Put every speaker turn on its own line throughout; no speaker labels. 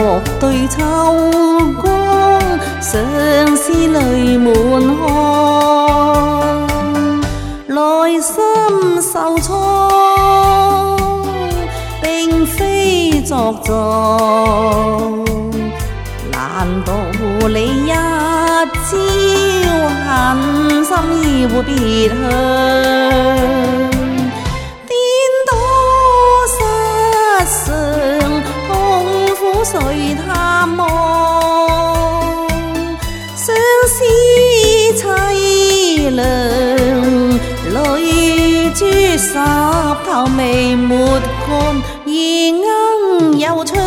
對秋光，相思淚滿腔，內心受創，並非作狀。難道你一朝狠心要別去？誰探望？相思凄涼，淚珠濕透未抹乾，而鶯又唱，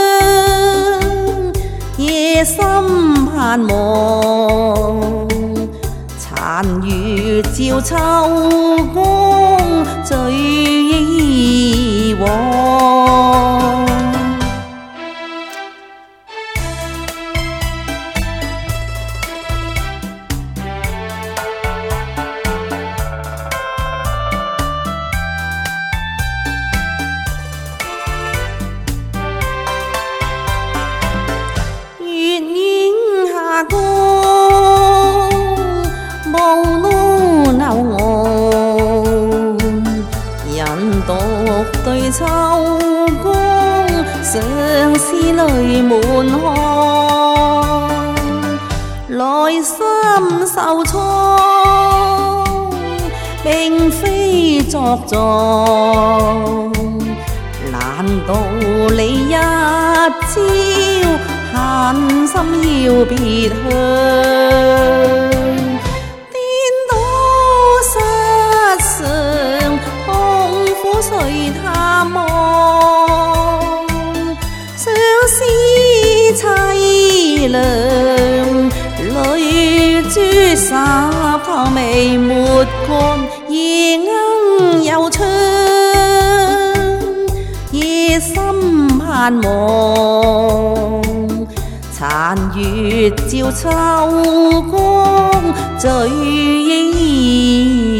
夜深盼望，殘月照秋光，追憶以往。對秋光，相思淚滿腔，內心受創，並非作狀。難道你一朝狠心要別去？誰探望？相思凄涼，淚珠濕透未抹乾，而鶯又唱，夜深盼望，殘月照秋光，追憶